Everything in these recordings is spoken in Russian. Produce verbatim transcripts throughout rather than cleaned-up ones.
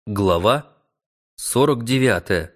Глава сорок девятая.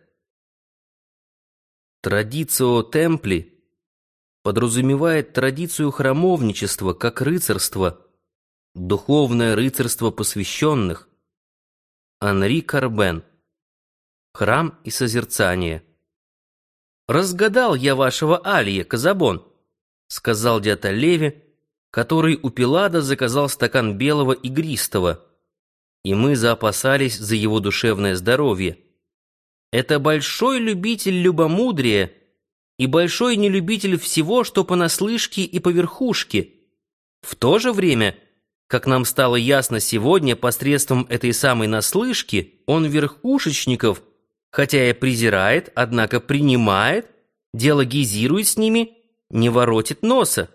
Традицио темпли подразумевает традицию храмовничества как рыцарство, духовное рыцарство посвященных. Анри Карбен. Храм и созерцание. «Разгадал я вашего Алия, Казабон», — сказал дядя Леви, который у Пилада заказал стакан белого игристого, и мы заопасались за его душевное здоровье. Это большой любитель любомудрия и большой нелюбитель всего, что понаслышке и по верхушке. В то же время, как нам стало ясно сегодня посредством этой самой наслышки, он верхушечников, хотя и презирает, однако принимает, диалогизирует с ними, не воротит носа.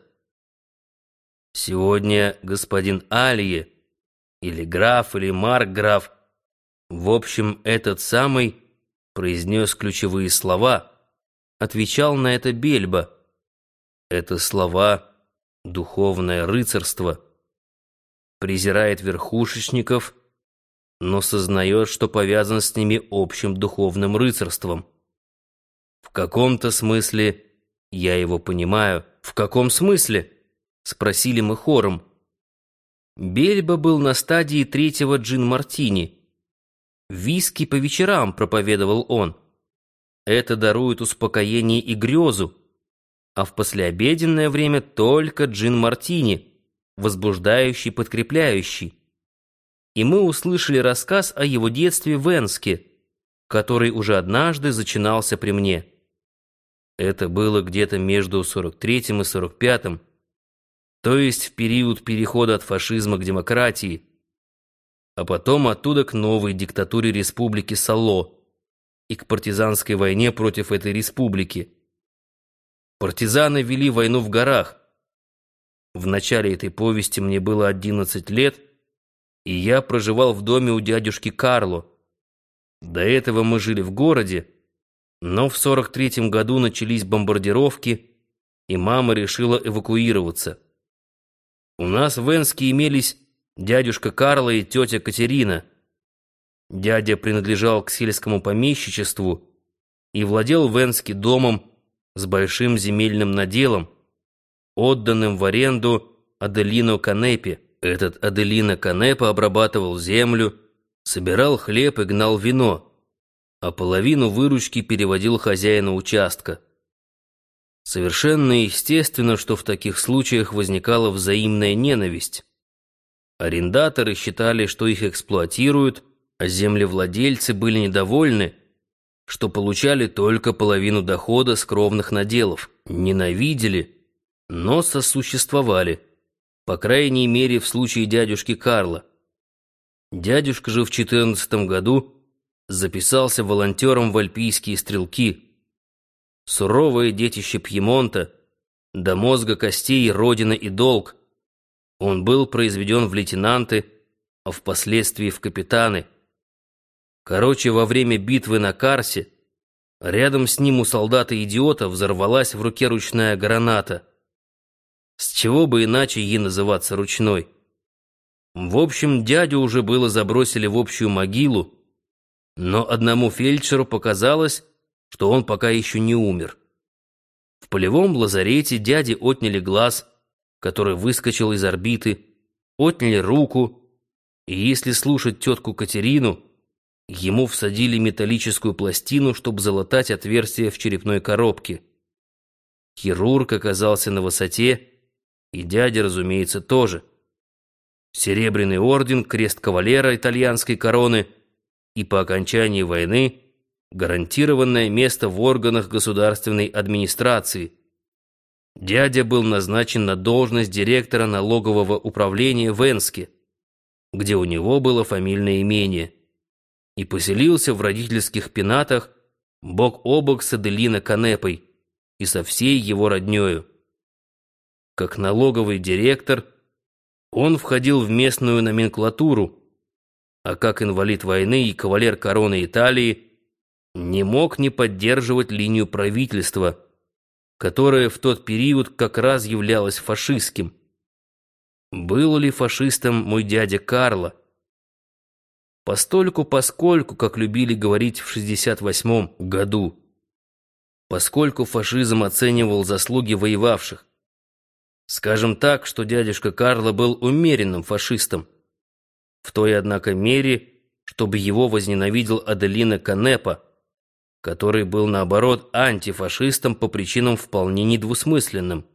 Сегодня господин Алие, или граф, или маркграф, в общем, этот самый, произнес ключевые слова, отвечал на это Бельба. Это слова «духовное рыцарство». Презирает верхушечников, но сознает, что повязан с ними общим духовным рыцарством. В каком-то смысле я его понимаю. В каком смысле? Спросили мы хором. Бельба был на стадии третьего джин-мартини. «Виски по вечерам», — проповедовал он. «Это дарует успокоение и грезу, а в послеобеденное время только джин-мартини, возбуждающий, подкрепляющий». И мы услышали рассказ о его детстве в Энске, который уже однажды зачинался при мне. Это было где-то между сорок третьим и сорок пятым, то есть в период перехода от фашизма к демократии, а потом оттуда к новой диктатуре республики Сало и к партизанской войне против этой республики. Партизаны вели войну в горах. В начале этой повести мне было одиннадцать лет, и я проживал в доме у дядюшки Карло. До этого мы жили в городе, но в сорок третьем году начались бомбардировки, и мама решила эвакуироваться. У нас в Энске имелись дядюшка Карло и тетя Катерина. Дядя принадлежал к сельскому помещичеству и владел в Энске домом с большим земельным наделом, отданным в аренду Аделино Канепе. Этот Аделино Канепа обрабатывал землю, собирал хлеб и гнал вино, а половину выручки переводил хозяину участка. Совершенно естественно, что в таких случаях возникала взаимная ненависть. Арендаторы считали, что их эксплуатируют, а землевладельцы были недовольны, что получали только половину дохода с кровных наделов. Ненавидели, но сосуществовали, по крайней мере в случае дядюшки Карла. Дядюшка же в четырнадцатом году записался волонтером в альпийские стрелки. Суровое детище Пьемонта, до мозга костей родина и долг. Он был произведен в лейтенанты, а впоследствии в капитаны. Короче, во время битвы на Карсе рядом с ним у солдата-идиота взорвалась в руке ручная граната. С чего бы иначе ей называться ручной? В общем, дядю уже было забросили в общую могилу, но одному фельдшеру показалось, что он пока еще не умер. В полевом лазарете дяде отняли глаз, который выскочил из орбиты, отняли руку, и если слушать тетку Катерину, ему всадили металлическую пластину, чтобы залатать отверстие в черепной коробке. Хирург оказался на высоте, и дядя, разумеется, тоже. Серебряный орден, крест кавалера итальянской короны и по окончании войны гарантированное место в органах государственной администрации. Дядя был назначен на должность директора налогового управления в Энске, где у него было фамильное имение, и поселился в родительских пенатах бок о бок с Аделино Канепой и со всей его роднёю. Как налоговый директор он входил в местную номенклатуру, а как инвалид войны и кавалер короны Италии не мог не поддерживать линию правительства, которое в тот период как раз являлось фашистским. Был ли фашистом мой дядя Карло? Постольку-поскольку, как любили говорить в шестьдесят восьмом году, поскольку фашизм оценивал заслуги воевавших. Скажем так, что дядюшка Карло был умеренным фашистом, в той, однако, мере, чтобы его возненавидел Аделино Канепа, который был, наоборот, антифашистом по причинам вполне недвусмысленным.